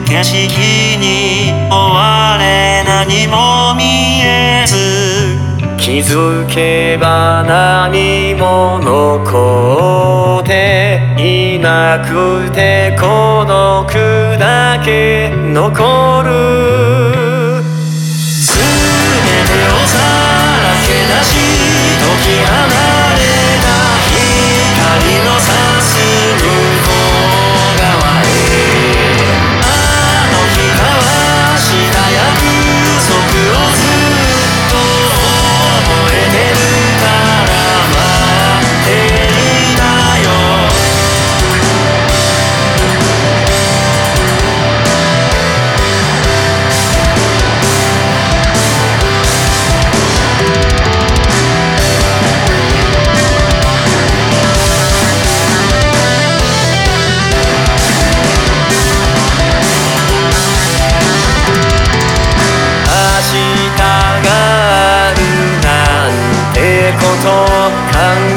景色に追われ何も見えず、 気づけば何も残っていなくて孤独だけ残る。 すべてをさらけ出し解き放れた光の差す向こう側へ、あの日交わした約束をずっと覚えてるから待っていたよ。 明日があるなんてこと考